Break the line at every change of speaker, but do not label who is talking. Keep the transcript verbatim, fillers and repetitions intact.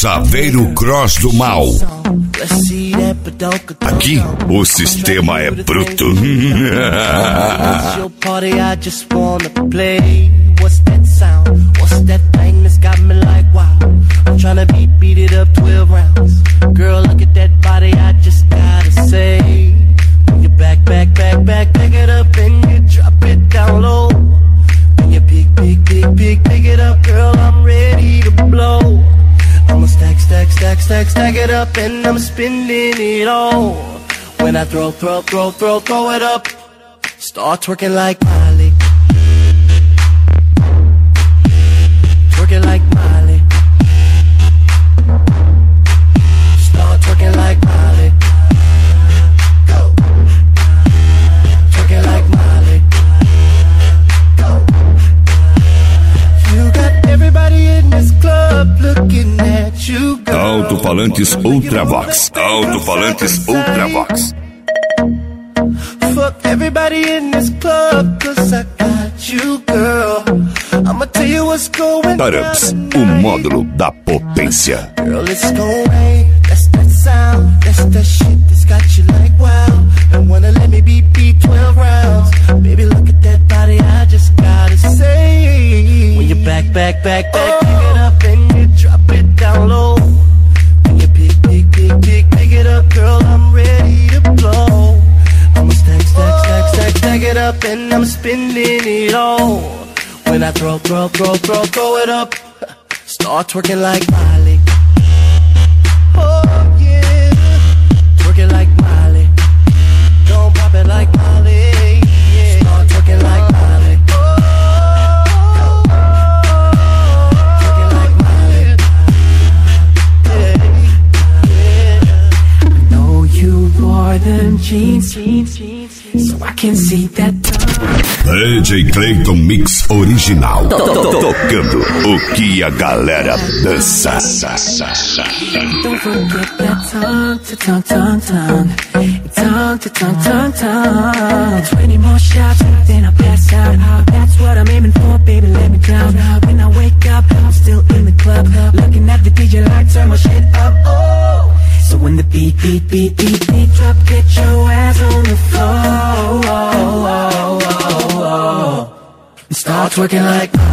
Saveiro Cross do Mal. Aqui o sistema é bruto.
What's that sound? What's that thing that's got me like wow? I'm tryna beat, beat it up twelve rounds. Girl, look at that body, I just gotta say. When you back, back, back, back, pick it up and you drop it down low. When you pick, pick, pick, pick, pick it up, girl, I'm ready to blow. I'ma stack, stack, stack, stack, stack it up and I'm spending it all. When I throw, throw, throw, throw, throw it up, start twerking like Miley. Twerking like Miley. Start twerking like Miley. Go. Twerking like Miley. Go. You got everybody in this club looking at you, girl.
Alto-falantes Ultravox. Alto-falantes Ultravox.
Fuck everybody in this club, cause I got you, girl. I'ma tell you what's going
Tarubs, o módulo da potência.
Girl, it's gon' rain, that's that sound. That's that shit that's got you like wow. And wanna let me beat, beat twelve rounds. Baby, look at that body, I just gotta say. When you back, back, back, back, pick it up and you drop it down low. When you pick, pick, pick, pick, pick it up, girl, I'm ready to blow. I'ma stack, stack, stack, stack, stack it up and I'm spending it all. When I throw, throw, throw, throw, throw it up, start twerking like Miley. Oh yeah, twerking like Miley. Don't pop it like Miley. Yeah, start twerking like Miley. Oh, twerking like Miley. Yeah, yeah. I know you wore them jeans, jeans, jeans, so I can see that.
D J Clayton Mix original. Tocando o que a galera dança.
Don't forget that tongue to tongue, tongue, tongue. Tongue to tongue, tongue, tongue. Twenty more shots, then I'll pass out. That's what I'm aiming for, baby, let me down. When I wake up, I'm still in the club. Looking at the D J like, turn my shit up, oh. So when the beat, beat, beat, beat, beat drop, get your ass on the floor, oh, oh, oh, oh, oh. And start twerking like